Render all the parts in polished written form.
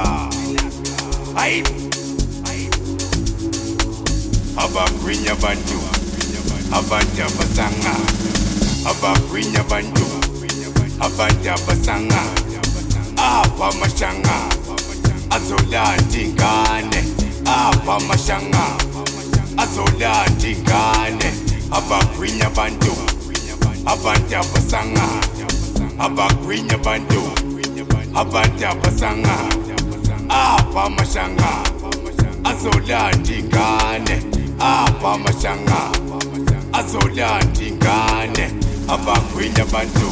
Ay, abagwinya bantu, abantu abasanga. Abagwinya bantu, abantu abasanga. Abamashanga, azolanda ingane. Abamashanga, azolanda ingane. Abagwinya bantu, abantu abasanga. Abagwinya bantu, abantu abasanga. Abamashanga, azolanda ingane. Abamashanga, azolanda ingane. Abagwinya bantu.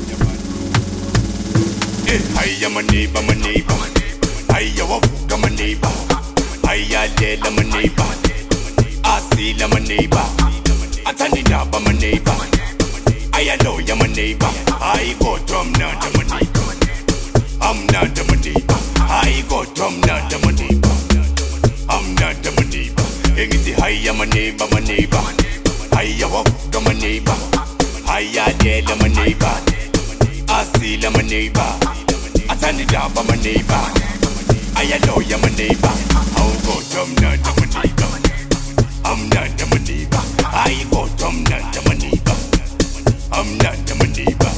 Hiya maniba maniba, hiya wavuka maniba, hiya lela maniba, asila maniba, atanidaba maniba, hiya loya maniba, I go drum nanda maniba, I'm nanda maniba, I go drum nanda maniba, I'm nanda maniba, engiti hiya maniba maniba, hiya wavuka maniba, hiya lela maniba, asila maniba. Atanidaba my neighbor, I know you're my neighbor. I'll go from none to my neighbor. I'm not my neighbor. I go from none to my neighbor. I'm not my neighbor.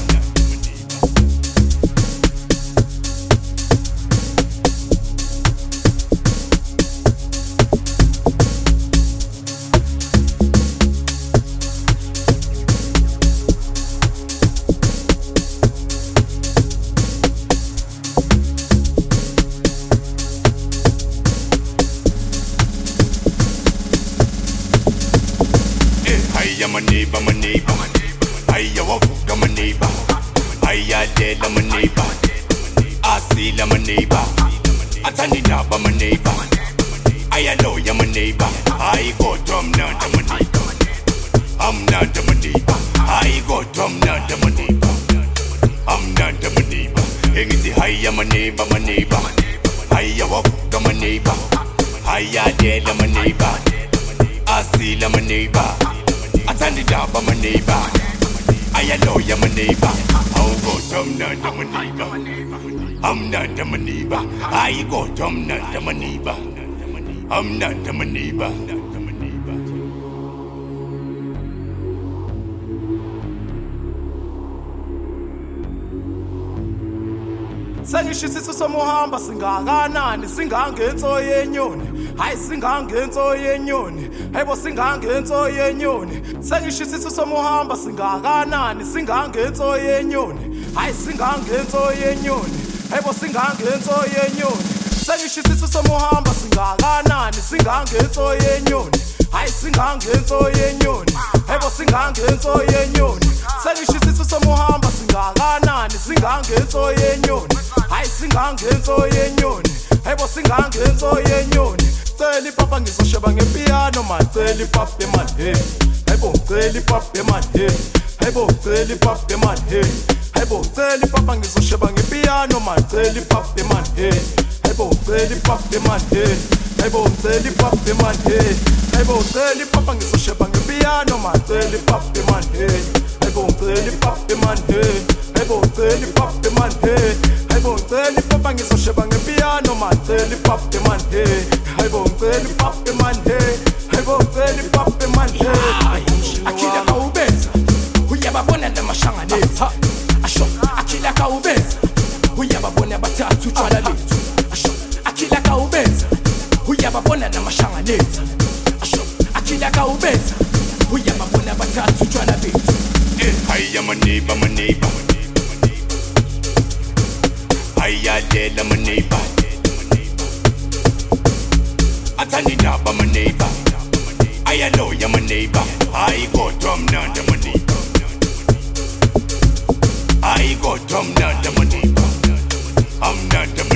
My neighbor, hiya wavuka my neighbor, hiya lela my neighbor, asila my neighbor, atanidaba my neighbor, hiya loya my neighbor, I go drum nanda my neighbor, I'm nanda my neighbor, I go drum nanda my neighbor, I'm nanda my neighbor, engiti hiya my neighbor, hiya wavuka my neighbor, hiya lela my neighbor, asila my neighbor. Atanidaba my neighbor, I know you're my neighbor. I'll go from nanda my neighbor. I'm nanda my neighbor. I go from nanda my neighbor. I'm nanda my neighbor. Sengishisiso somuhamba singakanani singangenso yenyoni hayi singangenso yenyoni hayibo singangenso yenyoni sengishisiso somuhamba singakanani singangenso yenyoni hayi singangenso yenyoni hayibo singangenso yenyoni sengishisiso somuhamba singakanani singangenso yenyoni hayi singangenso yenyoni hayibo singangenso yenyoni sengishisiso somuhamba singakanani singangenso yenyoni hayi singangenso yenyoni hayibo singangenso yenyoni celi papa ngizosheba ngepiano man celi papa man hey hayibo celi papa man hey hayibo celi papa man hey hayibo celi papa ngizosheba ngepiano man celi papa man hey hayibo celi papa man hey hayibo celi papa man hey hayibo celi papa ngizosheba ngepiano man celi papa man hey hayibo celi papa man hey hayibo celi papa man hey hayibo celi papa ngizosheba ngepiano man celi papa man hey hayibo celi papa man hey hayibo celi papa man hey akila kaubenza uyababona namashanga lethu asho akila kaubenza uyababona bathathu tshwala lethu asho akila kaubenza uyababona namashanga lethu asho akila kaubenza uyababona bathathu tshwala lethu hiya my neighbor, hiya lela my neighbor, atanidaba my neighbor, hiya loya my neighbor, I go drum nanda my neighbor, I go drum nanda my neighbor, I'm nanda